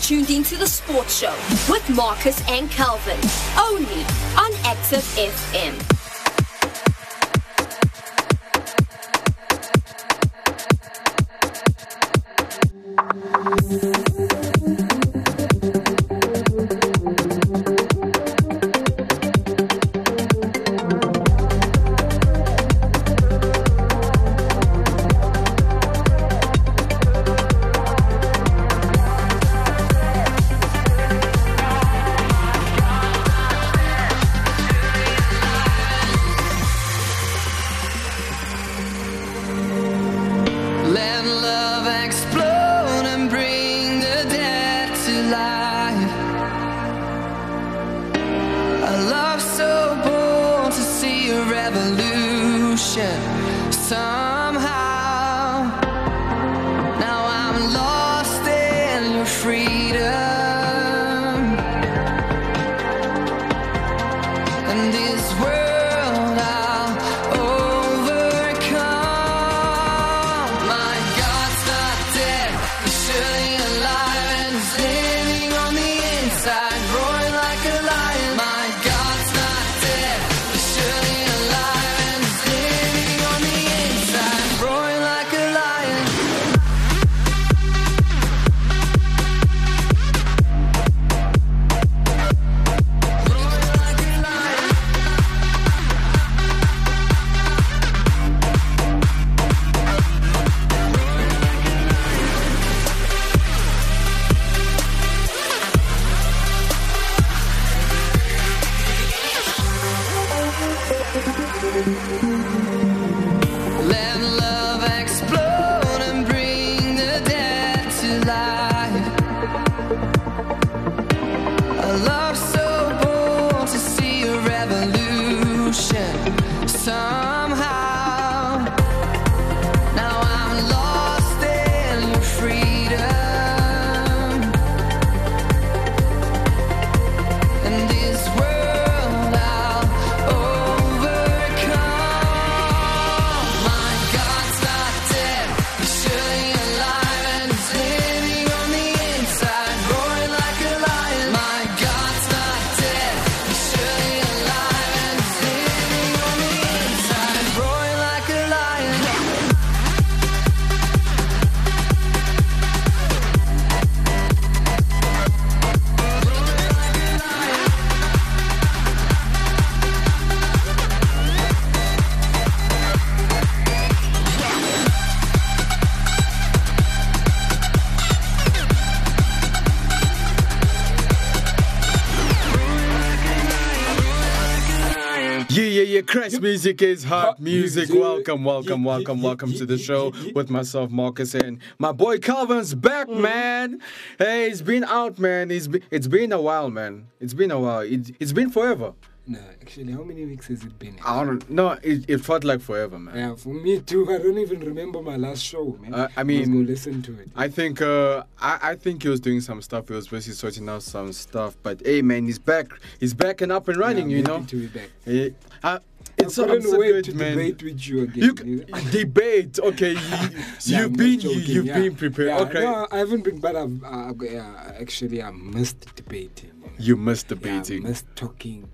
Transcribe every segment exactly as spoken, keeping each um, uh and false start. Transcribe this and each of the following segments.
tuned into the Sports Show with Marcus and Calvin, only on Active F M. Crash music is hot music. Welcome, welcome, welcome, welcome to the show with myself, Marcus, and my boy Calvin's back, man. Hey, it's been out, man. It's been, it's been a while, man. It's been a while. It, it's been forever. No, actually, how many weeks has it been? I don't know. It, it felt like forever, man. Yeah, for me too. I don't even remember my last show, man. Uh, I mean, let's go listen to it. I think, uh, I, I think he was doing some stuff. He was basically sorting out some stuff. But hey, man, he's back. He's back and up and running. Yeah, you know. to be back. Hey, I, It's I couldn't so wait good, to man. debate with you again. You c- debate, okay? You, Yeah, you've I'm been, not joking, you, you've yeah. been prepared, Yeah, okay? No, I haven't been, but I've uh, yeah, actually I missed debating. You, know. You missed Yeah, debating. I missed talking.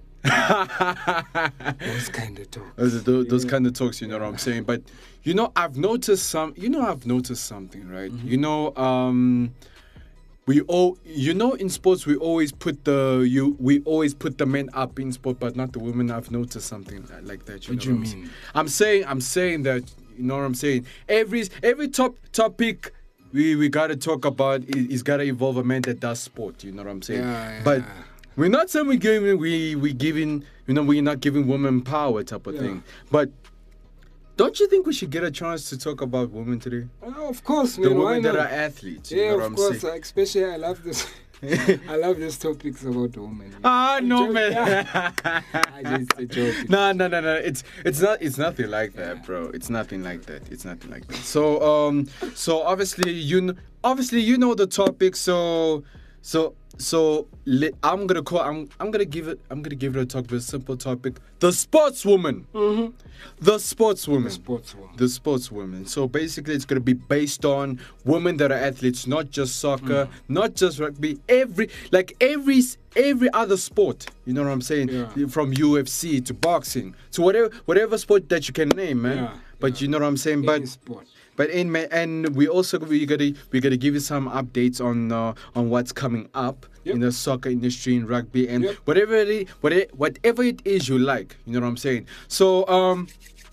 Those kind of talks. Those, those, those Yeah. kind of talks, you know what I'm saying? But you know, I've noticed some. You know, I've noticed something, right? Mm-hmm. You know, um, we all, you know, in sports we always put the you we always put the men up in sport, but not the women. I've noticed something like that. You What know do you I'm mean? saying? I'm saying, I'm saying that. You know what I'm saying? Every every top topic. We, we gotta talk about it, it's gotta involve a man that does sport, you know what I'm saying? Yeah, yeah. But we're not saying we're giving we we giving you know we're not giving women power type of Yeah. thing. But don't you think we should get a chance to talk about women today? Oh, of course, The man. why women that not? are athletes, you Yeah, know what of I'm course. saying? Like, especially, I love this. I love these topics about women. Ah no Joke, man. I just a joke. No, no, no, no. It's it's not it's nothing like that, Yeah. bro. It's nothing like that. It's nothing like that. So um so obviously you kn- obviously you know the topic. So So so li- I'm gonna call. I'm I'm gonna give it. I'm gonna give it a talk with a simple topic. The sportswoman. Mm-hmm. The sportswoman. The sportswoman. The sportswoman. So basically, it's gonna be based on women that are athletes, not just soccer, Mm. not just rugby. Every like every every other sport. You know what I'm saying? Yeah. From U F C to boxing to whatever whatever sport that you can name, man. Yeah, But yeah. you know what I'm saying? Any But sport. but in ma- and we also we gotta we gotta give you some updates on uh, on what's coming up Yep. in the soccer industry in rugby and Yep. whatever it is, whatever whatever it is you like. You know what I'm saying? So um.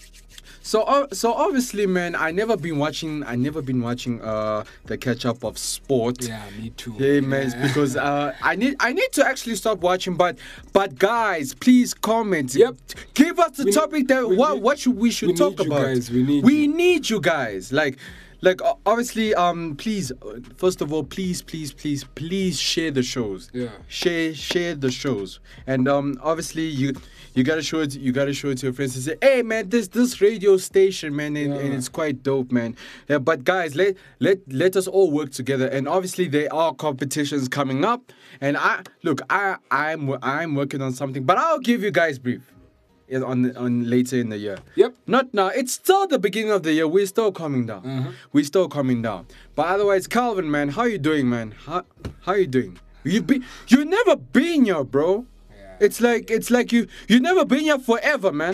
So uh, so obviously, man, I never been watching. I never been watching uh the catch up of sport. Yeah, me too. Yeah, man, it's because uh, I need I need to actually stop watching. But but guys, please comment. Yep. Give us the We need- topic that we what need- what should we should we talk need you about. guys, we need we you. need you guys. Like like o- obviously um please uh, first of all please please please please share the shows. Yeah. Share share the shows and um obviously you. You gotta show it. You gotta show it to your friends and say, "Hey, man, this this radio station, man, and, and Yeah. it's quite dope, man." Yeah, but guys, let let let us all work together. And obviously, there are competitions coming up. And I look, I I'm I'm working on something, but I'll give you guys brief in- on on later in the year. Yep. Not now. It's still the beginning of the year. We're still coming down. Uh-huh. We're still coming down. But otherwise, Calvin, man, how you doing, man? How how you doing? You be you never been here, bro. It's like it's like you you never been here forever, man.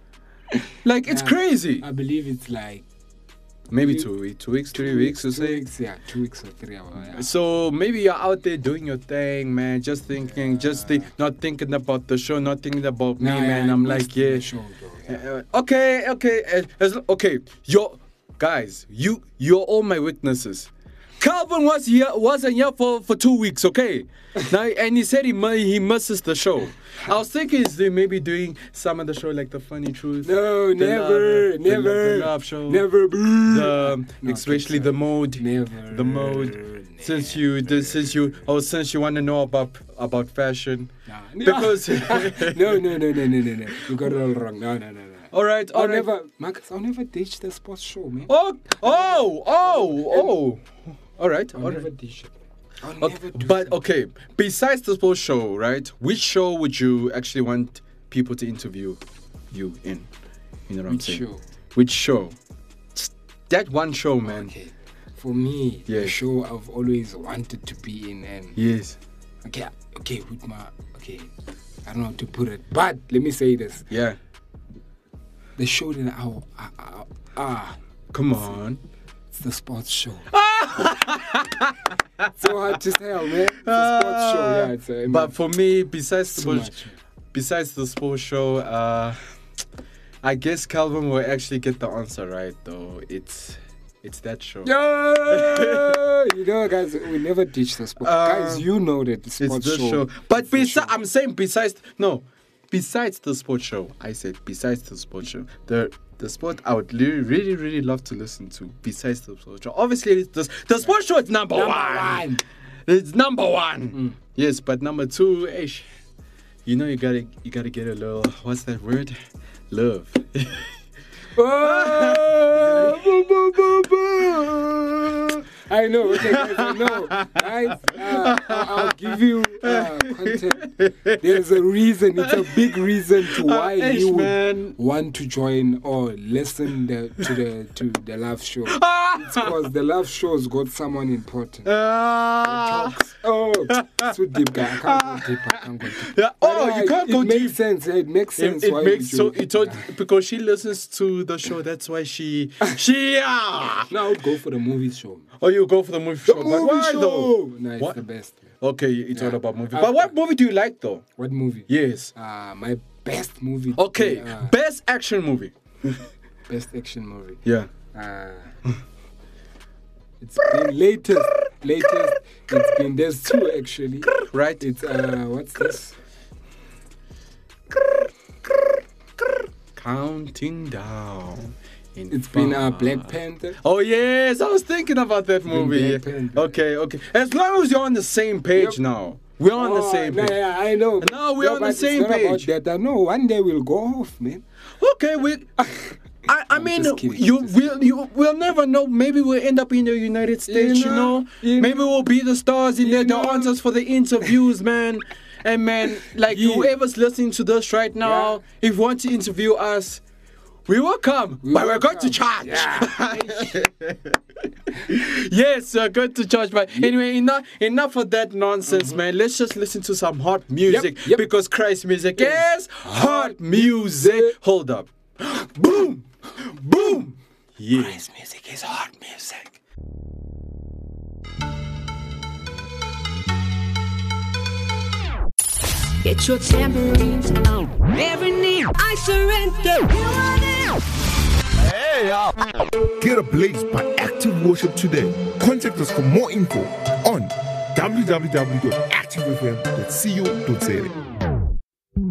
Like it's Yeah, crazy. I believe it's like Maybe two- two weeks, two weeks, three two weeks, or two say. weeks, yeah, two weeks or three hours. Yeah. So maybe you're out there doing your thing, man. Just thinking, just think, not thinking about the show, not thinking about me, Nah, man. yeah, I'm I like, missed the yeah. show, though, yeah. Uh, okay, okay, uh, as, okay. Yo, guys, you you're all my witnesses. Calvin was here, wasn't here for, for two weeks, okay? Now, and he said he mu- he misses the show. I was thinking he's doing- maybe doing some of the show like the Funny Truth. No, the never, love, the- never, the love show, never, the, No, especially okay, the mode, never, the mode. Since you, the, since you, oh, since you want to know about about fashion, Nah. because no, no, no, no, no, no, no. You got it all wrong. No, no, no, no. all right, all I'll right. never, Marcus. I'll never ditch the sports show, man. Oh, oh, oh, oh. All right, I'll all never right. ditch it. I'll Okay, never do but that. okay, besides the sports show, right? Which show would you actually want people to interview you in? You know what I'm Which saying? show? Which show? Just that one show, man. Okay. For me, Yeah. the show I've always wanted to be in, and Yes. okay, okay, with my okay, I don't know how to put it, but let me say this: Yeah. the show that I, I, I ah, Come on. it's the sports show. So hard to tell, man. It's a sports show, yeah. It's a, But for me, besides the too sports, much. besides the sports show, uh, I guess Calvin will actually get the answer right, though. It's it's that show. Yeah, you know, guys, we never ditch the sport. Uh, guys, you know that the It's sports the show. show. But it's the besides, show. I'm saying besides, no, besides the sports show, I said besides the sports show, the the sport I would really, really, really love to listen to. Besides the sports show, obviously the the sports show is number, Number one. one. It's number one. Mm. Yes, but number two, ish, you know, you gotta you gotta get a little. What's that word? Love. Oh, boo, boo, boo, boo. I know, okay, guys, I know. Guys, uh, I'll give you uh, content. There's a reason, it's a big reason to why Uh, ish, you would man. want to join or listen the, to the to the love show. It's because the love show's got someone important. Ah. Talks. Oh, so deep, guy. I can't go deep. I can't go deep. Yeah. Oh, But, you uh, can't it go makes deep. sense. It makes sense. It, it why makes would so you- it told Yeah. because she listens to the show. That's why she she ah. No, I would go for the movie show. Oh, you go for the movie The show. But movie why show. though? No, it's What? the best. Okay, it's all Yeah. about movie. After- But what movie do you like though? What movie? Yes. Uh, my best movie. Okay, Uh, best action movie. best action movie. Yeah. Uh, it's been latest. Latest. It's been there's two actually. Right. It's uh, what's this? Counting down. in It's been uh, five. Black Panther. Oh yes, I was thinking about that been movie. Black Panther. Okay, okay. As long as you're on the same page Yep. now, we're on the Oh, same no, page. yeah, I know. No, we're on the but same it's not page. About that. I know one day we'll go off, man. Okay, we I, I I'm mean, just kidding, you just will you will never know. Maybe we'll end up in the United States, you know. know, you Maybe know, we'll be the stars in you there. They'll know. answer us for the interviews, man. And man, like Yeah. whoever's listening to this right now, if you want to interview us, we will come, We but will we're going to come. charge. Yeah. Yes, we're going to charge. But anyway, enough enough of that nonsense, man. Let's just listen to some hot music Mm-hmm. yep. because Christ music Yes. is hot music. Hold up. Boom! Boom! Yeah. Christ music is hot music. Get your tambourines out. Every knee, I surrender. You are there. Get ablaze by Active Worship today. Contact us for more info on w w w dot active f m dot co dot z a.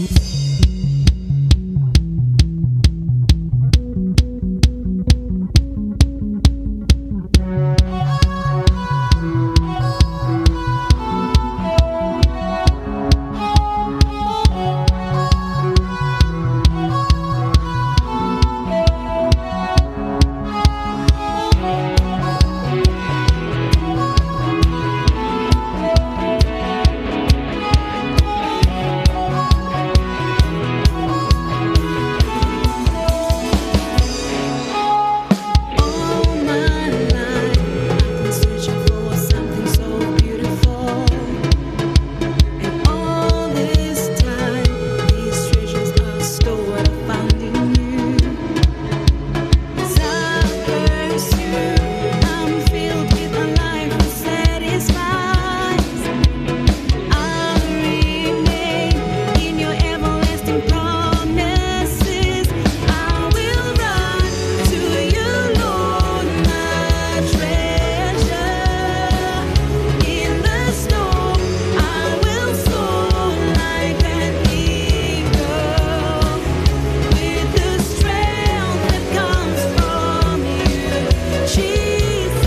All my life, I've been searching for something so beautiful, and all this time, these treasures are stored I found in you. As I pursue, I'm filled with a life that satisfies. I remain in your everlasting promises. I will run to you, Lord, my treasure. In the storm, I will soar like an eagle with the strength that comes from you, Jesus.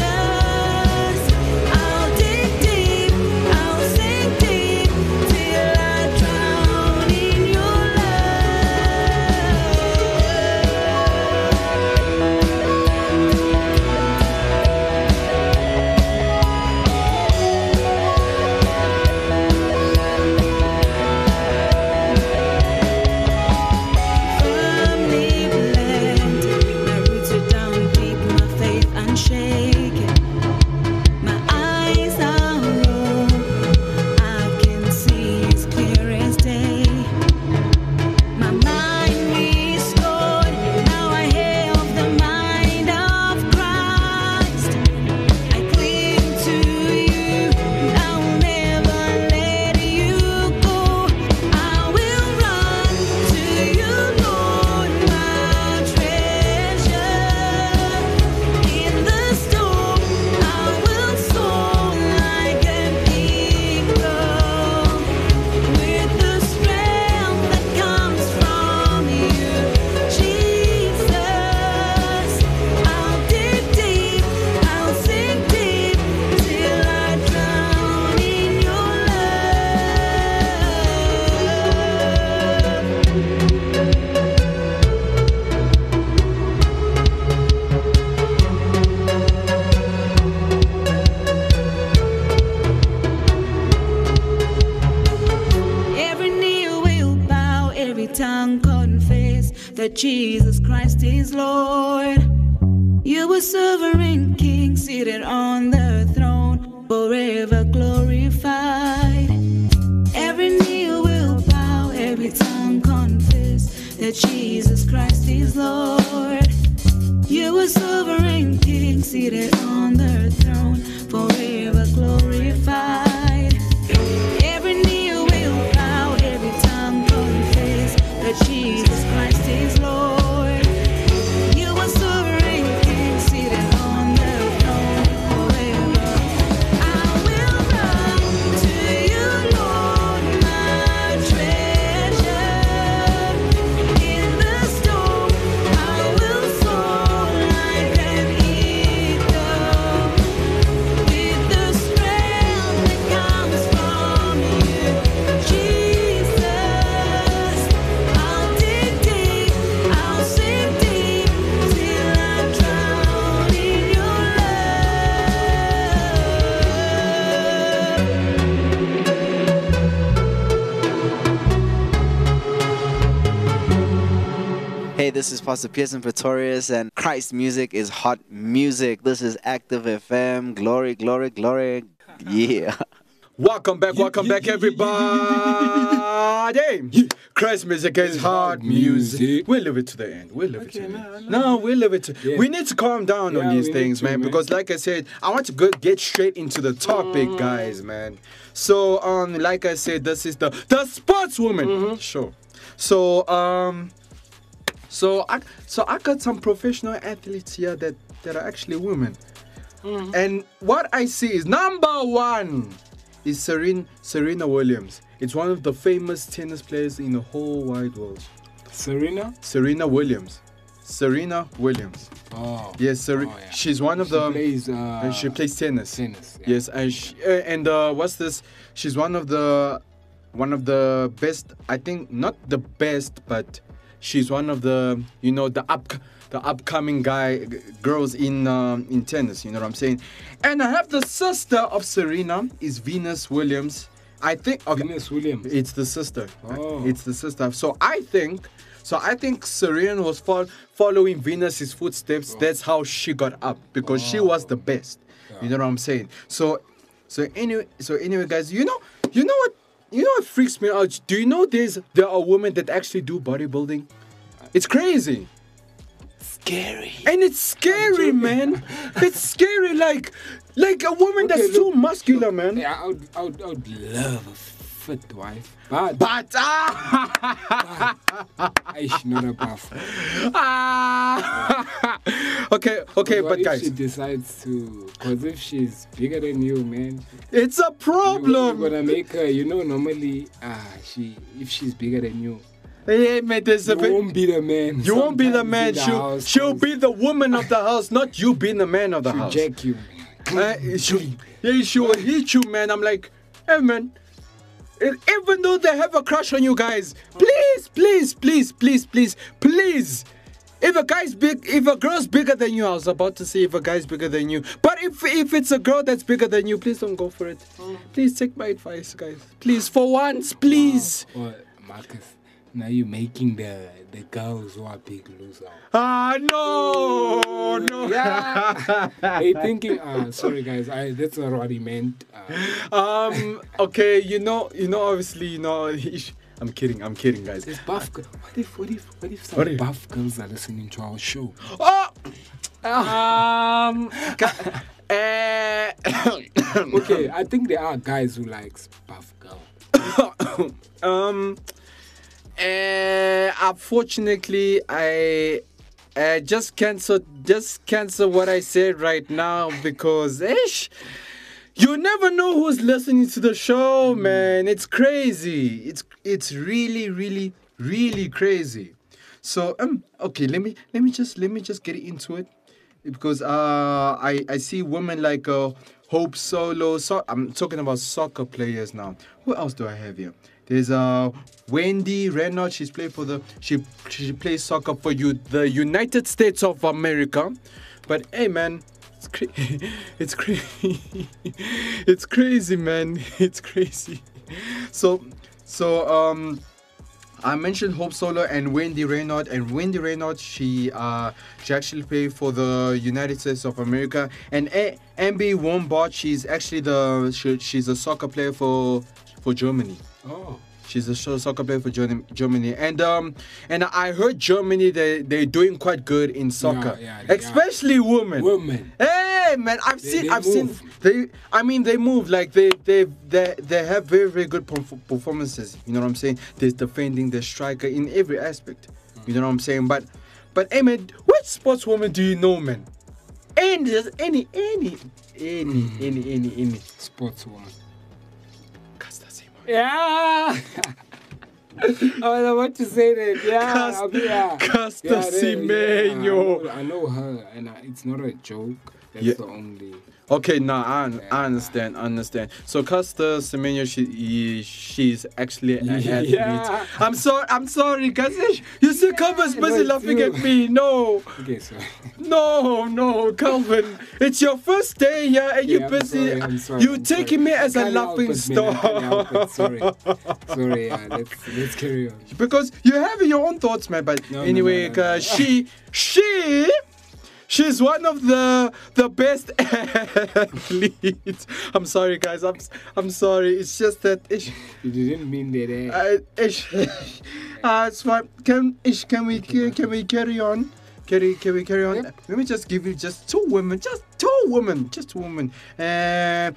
I'll dig deep, I'll sink deep till I drown in your firmly planted. My roots are down deep, my faith unshaken. My eyes are open, I can see as clear as day. My mind restored, now I have the mind of Christ. I cling to you, and I will never let you go. I will run to you, Lord, my treasure. In the storm, I will soar like an eagle with the strength that comes from you, Jesus. I'll dig deep, I'll sink deep till I drown in your love. Every knee will bow, every tongue confess that Jesus Christ is Lord. You are sovereign King, seated on the throne, forever glorified. Every knee will bow, every tongue confess that Jesus Christ is Lord. You are sovereign King, seated on the throne, forever glorified. Every knee will bow, every tongue confess that Jesus Christ is Lord. You are sovereign King, seated on the throne, forever. I will run to you, Lord, my treasure. In the storm, I will soar like an eagle This is Pastor Pearson Pretorius, and Christ music is hot music. This is Active F M. Glory, glory, glory. Yeah. Welcome back, welcome back, everybody. Christ music is hard music. We'll leave it to the end. We'll leave Okay, it to the no, end. no. No, we'll leave it to. Yeah. We need to calm down Yeah, on these we things, need to, man, man. because, like I said, I want to go get straight into the topic, Mm. guys, man. So, um, like I said, this is the the sportswoman. Mm-hmm. Sure. So, um, so I so I got some professional athletes here that that are actually women, Mm-hmm. and what I see is number one is Serena Serena Williams. It's one of the famous tennis players in the whole wide world. Serena? Serena Williams. Serena Williams. Oh. Yes, Ser- Oh, yeah. she's one of She the. plays, uh, and she plays tennis. tennis, yeah. Yes, and she, uh, and uh, what's this? She's one of the, one of the best. I think not the best, but she's one of the you know the up the upcoming guy g- girls in um, in tennis. You know what I'm saying? And I have the sister of Serena is Venus Williams. I think okay, Venus Williams. it's the sister. Oh. It's the sister. So I think, so I think Serena was fol- following Venus's footsteps. Oh. That's how she got up because she was the best. You know what I'm saying? So, so anyway, so anyway, guys, you know, you know what, you know what freaks me out? Do you know there's there are women that actually do bodybuilding? It's crazy. Scary. And it's scary, man. It's scary, like, like a woman Okay, that's too look, muscular, man. Yeah, I would, I would, I would love a fit wife, but But ah, Aish, not a buff. ah. okay, okay, What but if guys, she decides to? Because if she's bigger than you, man, it's a you, problem. you're gonna make her. You know, normally, ah, she if she's bigger than you, Hey, man, there's a you bit. won't be the man. You won't be the Sometimes man. in the She'll, house, she'll 'cause be the woman of the house, not you being the man of the she'll house. jack you. Uh, she'll, yeah, she will hit you, man. I'm like, hey, man. e- Even though they have a crush on you guys, please, please, please, please, please, please. If a guy's big, if a girl's bigger than you, I was about to say if a guy's bigger than you, but if if it's a girl that's bigger than you, please don't go for it. Please take my advice, guys. Please, for once, please. Or Marcus, now you're making the the girls who are big lose out. Ah, no, no. Yeah. Hey, thinking. Uh, sorry, guys. I that's not what he meant. Uh, Um. Okay. You know. You know. Obviously. You know. I'm kidding. I'm kidding, guys. This buff girl. What if? What if? What if some What if? buff girls are listening to our show? Oh. Um. ca- eh, Okay, I think there are guys who likes buff girl. um. Uh, unfortunately, I. Uh, just cancel. Just cancel what I said right now because, ish. You never know who's listening to the show, man. It's crazy. It's it's really, really, really crazy. So um, okay, let me let me just let me just get into it because uh, I I see women like uh, Hope Solo. So I'm talking about soccer players now. Who else do I have here? There's uh Wendy Renard. She's played for the she she plays soccer for you the United States of America. But hey, man. It's, cra- it's crazy. It's crazy, man. It's crazy. So, so um, I mentioned Hope Solo and Wendy Reynolds. And Wendy Reynolds, she uh, she actually played for the United States of America. And a- Ambi Wombach, she's actually the she, she's a soccer player for for Germany. Oh. She's a so- soccer player for Germ- Germany, and um, and I heard Germany they they're doing quite good in soccer, Yeah, yeah, they especially women. Women. Hey man, I've They- seen, they I've move. seen they. I mean, they move like they they they they have very very good perf- performances. You know what I'm saying? There's defending, there's striker in every aspect. You know what I'm saying? But but hey man, what sportswoman do you know, man? Any just any any any any any any. Sportswoman. Caster Semenya. Yeah. I was about to say that. Yeah. Cast- I'll be- yeah. Caster Yeah, they- Semenya. yeah, I, know, I know her, and I, it's not a joke. That's Yeah. the only. Okay, now I, un- I understand, I understand. So Caster Semenya, she he- she's actually an athlete. Yeah. I'm sorry, I'm sorry, guys. You see, Calvin's busy it's laughing you. at me. No, Okay, so. no, no, Calvin. It's your first day here, and you're Yeah, I'm busy. sorry, I'm sorry, You're I'm taking sorry. me as a Can't help laughing it, man, I can't help stock. it, Sorry. Sorry, yeah. Let's, let's carry on. Because you have your own thoughts, man. But No, no, anyway, no, no, no. Uh, she, she, she's one of the the best athletes. I'm sorry, guys. I'm I'm sorry. It's just that ish, You didn't mean that, eh? uh, ish, uh, it's fine. Can ish, can we can we carry on? Carry, can we carry on? Yep. Let me just give you just two women, just two women, just two women. Uh,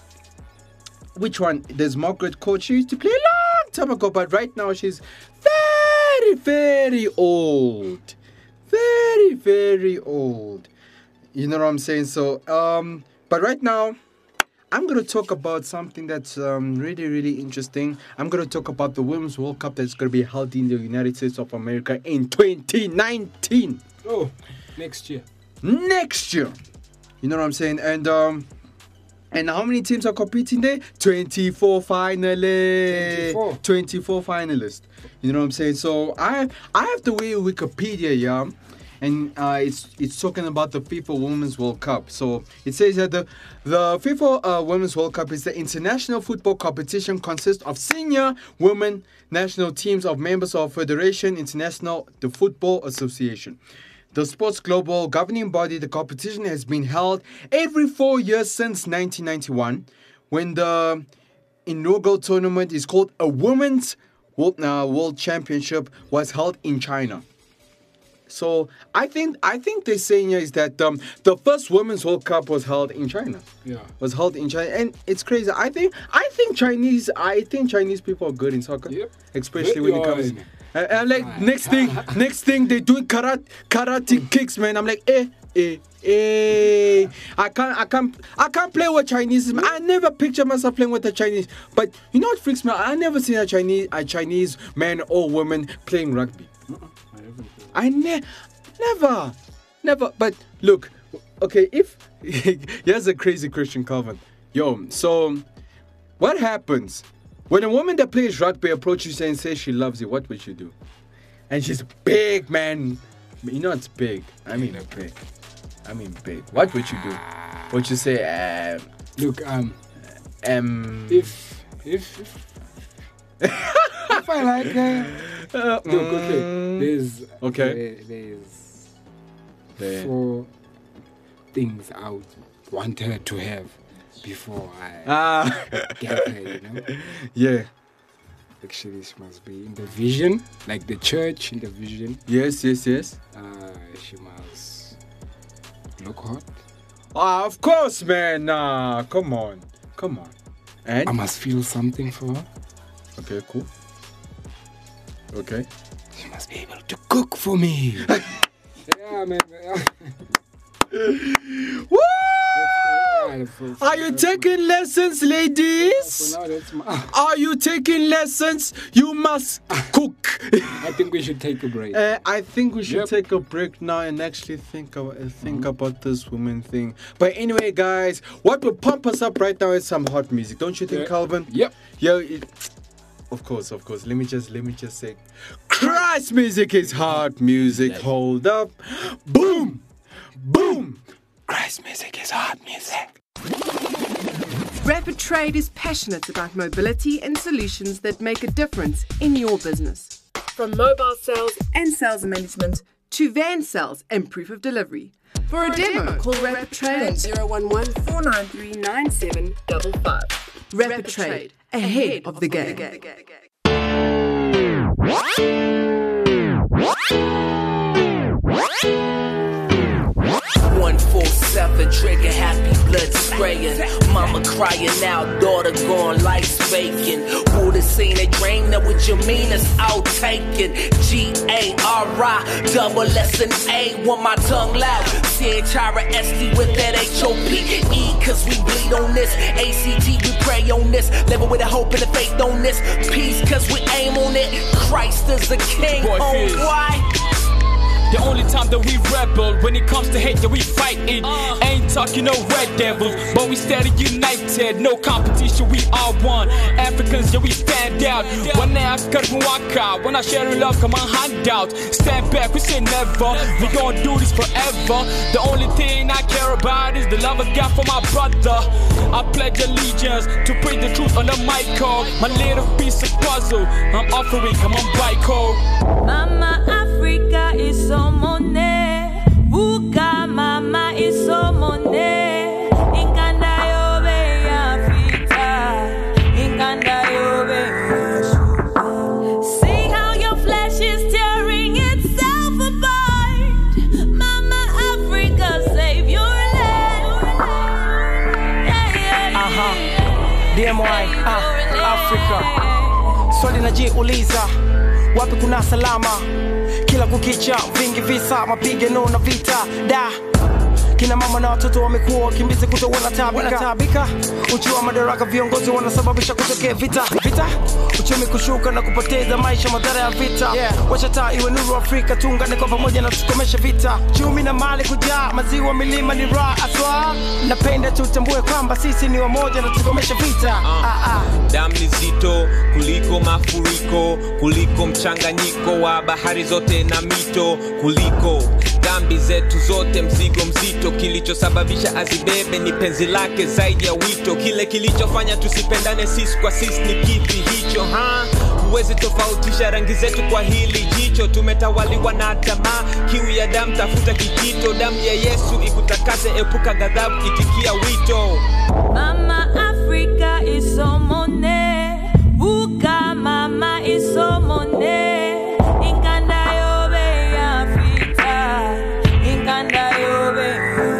which one? There's Margaret Court. She used to play a long time ago, but right now she's very, very old. Very, very old. You know what I'm saying? So, um, but right now, I'm going to talk about something that's um, really, really interesting. I'm going to talk about the Women's World Cup that's going to be held in the United States of America in twenty nineteen. Oh, next year. Next year. You know what I'm saying? And um and how many teams are competing there? twenty-four finalists. twenty-four. twenty-four finalists. You know what I'm saying? So I I have to read Wikipedia, yeah. And uh, it's it's talking about the FIFA Women's World Cup. So it says that the the FIFA uh, Women's World Cup is the international football competition consists of senior women national teams of members of Federation International the Football Association. The sport's global governing body, the competition has been held every four years since nineteen ninety-one, when the inaugural tournament is called a Women's World, uh, World Championship was held in China. So I think I think they're saying here is that um, the first Women's World Cup was held in China. Yeah. Was held in China, and it's crazy. I think I think Chinese I think Chinese people are good in soccer, Yep. especially when it Good comes. one. Uh, uh, like next thing, next thing they doing karate karate kicks, man. I'm like, eh, eh, eh. I can't, I can't, I can't play with Chinese. I never picture myself playing with the Chinese. But you know what freaks me out? I never seen a Chinese, a Chinese man or woman playing rugby. I ne- never, never. But look, okay, if here's a crazy Christian Calvin, yo. So, what happens when a woman that plays rugby approaches you and says she loves you? What would you do? And she's big, man. You know it's big. I mean big. I mean big. What would you do? Would you say, uh, Look, um, um, if if if, if I like her, uh, look, okay, mm, there's Okay. there- there's There. four things I would want her to have before I Ah, get her. You know, yeah. actually, she must be in the vision, like the church in the vision. Yes, yes, yes. Uh, she must look hot. Ah, of course, man. Nah, come on, come on. And I must feel something for her. okay, cool. Okay. She must be able to cook for me. yeah, man. Woo! Yeah, for- for- Are you for- taking lessons, ladies? For now, that's my. Are you taking lessons? You must cook. I think we should take a break. Uh, I think we should Yep. take a break now and actually think about, uh, think about this woman thing. But anyway, guys, what will pump us up right now is some hot music, don't you think, Yeah. Calvin? Yep. Yo, it, of course, of course. Let me just let me just say, Christ music is hot music. Hold up, boom, boom. Christ music is hot music. Rapid Trade is passionate about mobility and solutions that make a difference in your business. From mobile sales and sales management to van sales and proof of delivery. For a demo, call Rapid Trade on zero one one, four nine three, nine seven five five. Rapid Trade, ahead of the game. one four seven trigger, happy blood spraying. Mama crying out, daughter gone, lights vacant. Would've seen a drain that with your meanest out taken. G A R I, double S and A, want my tongue loud. C H R S T with that H O P E, cause we bleed on this. A C T, we pray on this. Living with a hope and a faith on this. Peace, cause we aim on it. Christ is the king, oh why? The only time that we rebel, when it comes to hate, yeah, we fight it. Uh. Ain't talking no red devils, but we steady united. No competition, we are one. Africans, yeah, we stand out. When I walk out, when I share love, come on, hand out. Stand back, we say never. We gon' do this forever. The only thing I care about is the love I got for my brother. I pledge allegiance to preach the truth on the mic code. My little piece of puzzle, I'm offering, come on, bike code. Mama Africa is so money. Buka mama is so money. Inganda yobe Africa. Inganda yobe. See how your flesh is tearing itself apart. Mama Africa, save your land. Yeah, yeah, uh-huh. D M Y, uh, Africa. Swali najiuliza, wapi kuna salama? Kila kukicha, vingi visa, mapigano na vita. Da, kina mama na watoto wamekuwa wakimbizi kuto wanatabika. Wanatabika, uchu wa madaraka viongozi wanasababisha kutokea vita. Vita, uchumi kushuka na kupoteza maisha, madhara ya vita. Yeah. Wacha taa iwe nuru Afrika, tuungane kwa pamoja na tukomeshe vita. Chumi na mali kujaa, maziwa milima ni raha aswa. Napenda tutambue kwamba sisi ni wamoja na tukomeshe vita. Uh, ah, ah. Damu ni zito kuliko mafuriko, kuliko mchanganyiko wa bahari zote na mito, kuliko dhambi zetu zote, mzigo mzito. Kilichosababisha azibebe ni penzi lake zaidi ya wito. Kile kilichofanya tusipendane sisi kwa sisi ni kipi hicho, ha? Huwezi tofautisha rangi zetu kwa hili jicho. Tumetawaliwa na tamaa, kiu ya damu, tafuta kijito. Damu ya Yesu ikutakase, epuka ghadhabu, itikia wito. Mama Africa is so money. Buka mama is so money. Inganda yobe Africa. Inganda yobe.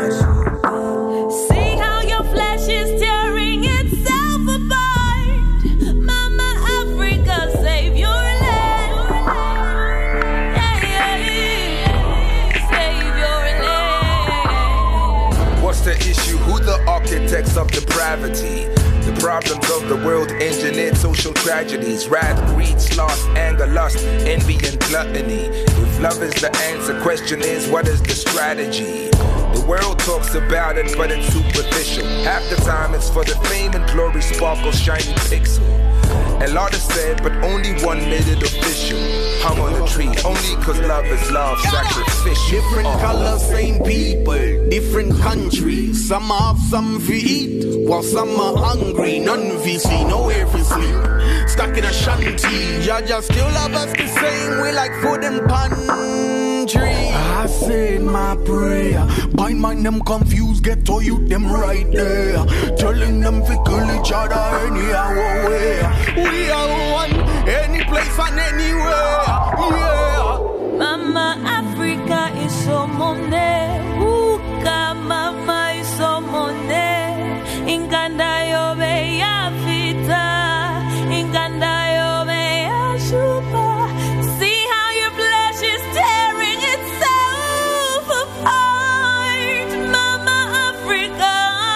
See how your flesh is tearing itself apart. Mama Africa, save your land. Yeah, yeah, yeah. Save your land. What's the issue? Who the architects of depravity? The problems of the world engineered social tragedies. Wrath, greed, sloth, anger, lust, envy, and gluttony. If love is the answer, question is, what is the strategy? The world talks about it, but it's superficial. Half the time it's for the fame and glory, sparkle, shiny pixel. A lot is said, but only one made it official. Hung on the tree, only cause love is love, sacrificial. Different uh. colors, same people, different countries. Some have some for eat, while some are hungry. None for see, nowhere for sleep. Stuck in a shanty, Jaja still love us the same way, like food and pantry. I said my prayer, bind mind them confused, get to you them right there. Telling them to kill each other anyhow way. We are one, any place and anywhere. Yeah. Mama Africa is so money. Buka mama is so money. Inganda yobe ya vita. Inganda yobe ya shupa. See how your flesh is tearing itself apart. Mama Africa.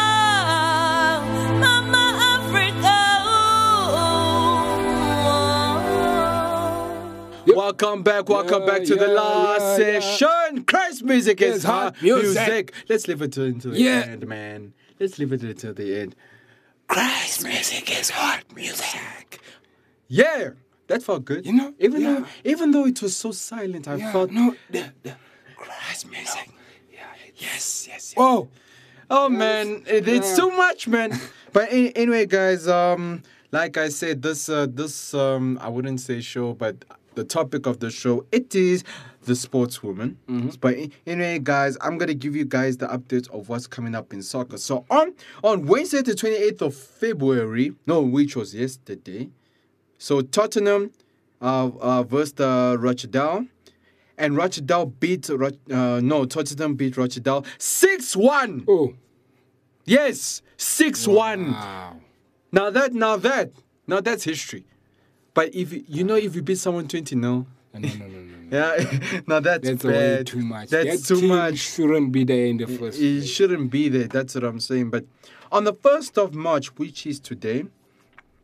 Mama Africa. Welcome back, welcome Yeah, back to the yeah, last yeah, yeah. session. Christ music is It's hot hot music. music. Let's leave it to until the Yeah. end, man. Let's leave it until the end. Christ music is hot music. Yeah, that felt good. You know, even yeah. though even though it was so silent, I Yeah, felt no, the, the, Christ music. Yeah, yes, yes, yes. oh, Oh man, it, it's yeah. too much, man. But in, anyway, guys, um, like I said, this uh, this um, I wouldn't say show, but the topic of the show, it is the sportswoman. Mm-hmm. But anyway, guys, I'm gonna give you guys the updates of what's coming up in soccer. So on on Wednesday, the twenty-eighth of February, no, which was yesterday. So Tottenham uh, uh versus uh, Rochdale. And Rochdale beat, uh, no, Tottenham beat Rochdale six one. Oh. Yes, six one. Wow. Now that, now that, now that's history. But if you, you know, if you beat someone twenty nil, No, no, no, no, no. yeah, now that's, That's bad. way too much. That's that too team much. shouldn't be there in the first It place. shouldn't be there. That's what I'm saying. But on the first of March, which is today,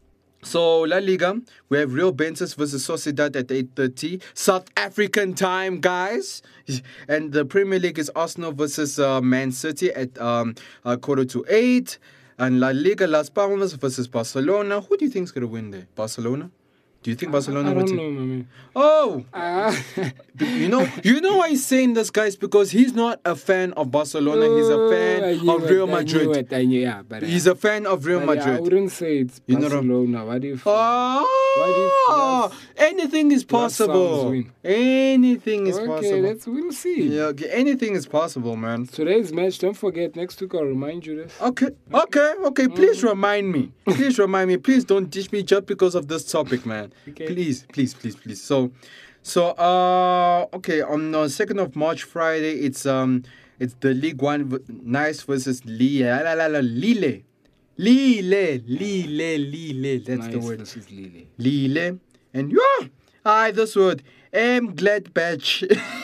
So La Liga, we have Real Betis versus Sociedad at eight thirty South African time, guys. And the Premier League is Arsenal versus uh, Man City at um, uh, quarter to eight. And La Liga, Las Palmas versus Barcelona. Who do you think is going to win there? Barcelona? Do you think Barcelona I, I will don't take? know, mommy. Oh, Uh, you know, you know why he's saying this, guys? Because he's not a fan of Barcelona. He's a I fan knew of it, Real I knew Madrid. it, I knew, yeah, but, uh, He's a fan of Real but, yeah, I Madrid. wouldn't say it's You know- Barcelona. Why do you? Oh, anything is possible. Sounds win. Anything is Okay, possible. let's we'll see. Yeah, okay, anything is possible, man. Today's match. Don't forget. Next week I'll remind you this. Okay, okay, okay. Please Mm. remind me. Please remind me. Please don't ditch me just because of this topic, man. Okay. Please, please, please, please. So, so uh, okay. On the second of March, Friday, it's um, it's the League One v- Nice versus Lille. La, la, la, Lille. Lille, Lille, Lille. That's Nice, the word. This is Lily. Lille. And yeah, I this word. M Gladbach.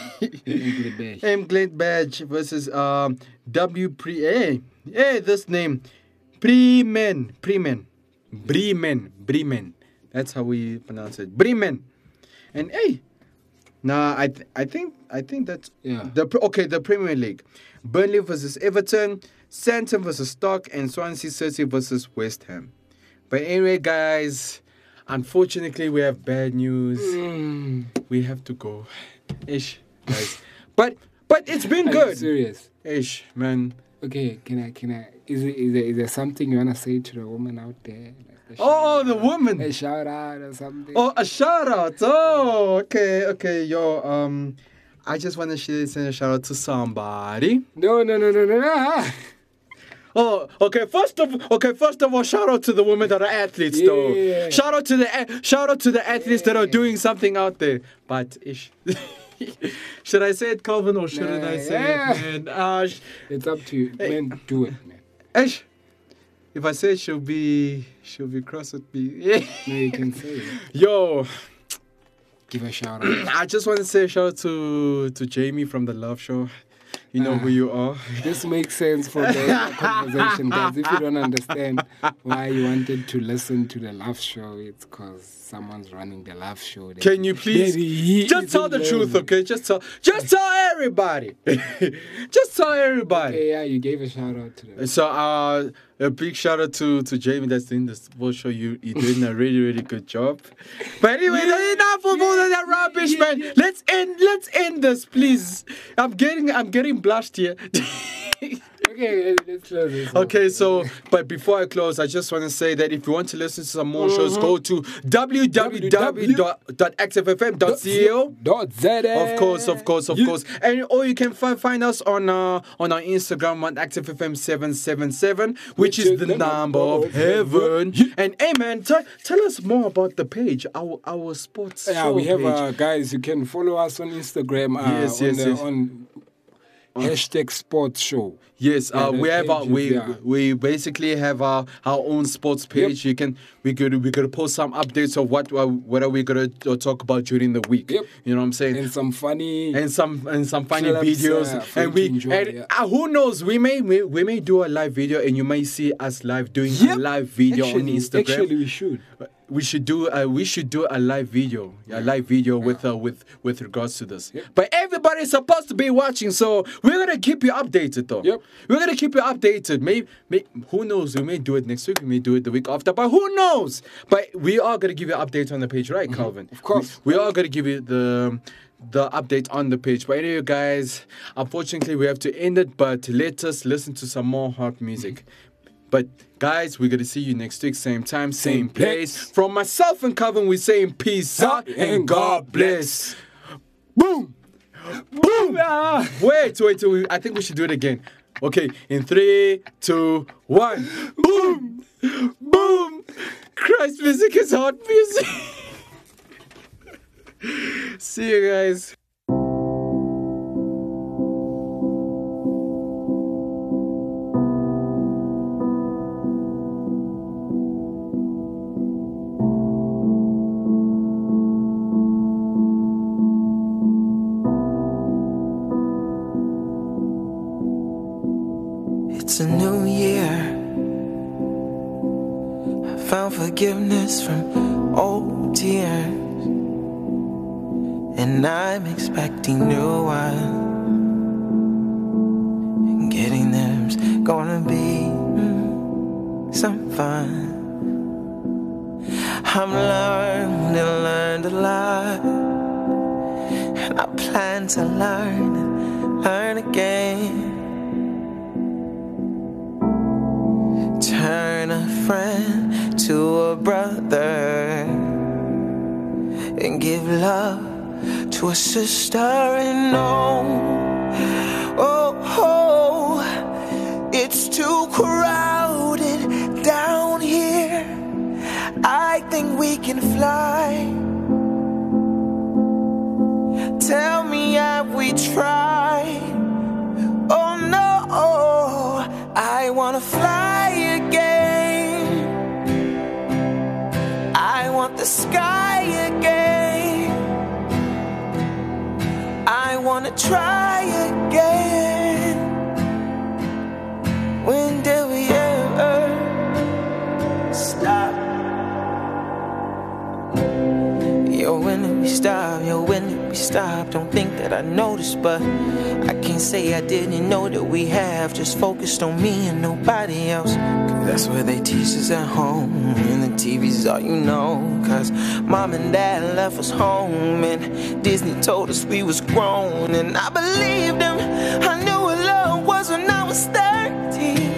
M Gladbach versus um W Pre. Hey, hey, this name. Bremen. Bremen. Bremen. Bremen. That's how we pronounce it. Bremen. And hey, nah, I th- I think I think that's Yeah. the pre- okay the Premier League. Burnley versus Everton, Southampton versus Stoke, and Swansea City versus West Ham. But anyway, guys, unfortunately we have bad news. Mm. We have to go. Ish, guys. But but it's been Are you good. serious? Ish, man. Okay, can I? Can I? Is it? Is there, is there something you wanna say to the woman out there? Like a Oh, shout the out- woman. A shout out or something. Oh, a shout out. Oh, okay, okay, yo. Um, I just want to send a shout out to somebody. No, no, no, no, no, no. Oh, okay. First of okay, first of all, shout out to the women that are athletes, though. Yeah. Shout out to the a- shout out to the athletes that are doing something out there. But ish. Should I say it, Calvin, or shouldn't I say Yeah. it, man? Uh, sh- It's up to you. Man, do it, man. ish. If I say it, she'll be she'll be cross with me. No, you can say it. Yo, Give a shout out. I just want to say a shout out to to Jamie from the Love Show. You know who you are. This makes sense for the conversation, guys. If you don't understand why you wanted to listen to the Love Show, it's because someone's running the Love Show. Can you please Daddy, he just is tell in the love. truth, okay? Just tell, just tell everybody. Just tell everybody. Okay, yeah, you gave a shout out to them. So, uh, a big shout out to, to Jamie that's doing this full show. You you doing a really really good job. But anyway, that's enough of all of that rubbish, man. Let's end let's end this, please. I'm getting I'm getting blushed here. Okay, let's close this. Okay, so but before I close, I just want to say that if you want to listen to some more shows, go to w w w dot active f m dot co. Dot Z. Of course, of course, of course. And or you can find find us on uh, on our Instagram on Active F M seven seven seven, which is the number of heaven. And hey man, tell tell us more about the page, our our sports Yeah, show we have page. uh, guys. You can follow us on Instagram. Uh, Yes, on yes, the, yes. on hashtag sports show. Yes, Yeah, uh, the we have our, pages, we yeah. we basically have our, our own sports page. You can we could we could post some updates of what uh, what are we gonna uh, talk about during the week. Yep. You know what I'm saying? And some funny and some and some funny clips, videos, uh, for and you we to enjoy, and yeah. uh, who knows, we may, we we may do a live video, and you may see us live doing a Yep. live video Actually- on Instagram. actually, we should. We should do a we should do a live video, a live video with uh, with with regards to this. But everybody's supposed to be watching, so we're gonna keep you updated, though. Yep. We're gonna keep you updated. Maybe, may, who knows? We may do it next week. We may do it the week after. But who knows? But we are gonna give you updates on the page, right, Calvin? Of course. We, we are gonna give you the the update on the page. But anyway, guys, unfortunately, we have to end it. But let us listen to some more hot music. But guys, we're gonna see you next week, same time, same, Same place. place. From myself and Calvin, we saying peace out and God bless. Boom, boom. Wait, wait, wait. I think we should do it again. Okay, in three, two, one. Boom, boom. Christ music is hot music. See you guys. It's a new year. found forgiveness from old tears, and I'm expecting new ones. And getting them's gonna be mm, some fun. I've learned and learned a lot, and I plan to learn and learn again. Turn a friend to a brother, and give love to a sister. And oh, oh, oh, it's too crowded down here. I think we can fly. Tell me, have we tried? Oh no, I wanna fly again. I want the sky again. I wanna try again. When did we ever stop? Yo, when did we stop? Yo, when did we stop? Don't think that I noticed, but I can't say I didn't know that we have just focused on me and nobody else. Cause that's where they teach us at home, and the T V's all you know. Cause mom and dad left us home, and Disney told us we was grown, and I believed them. I knew what love was when I was thirteen.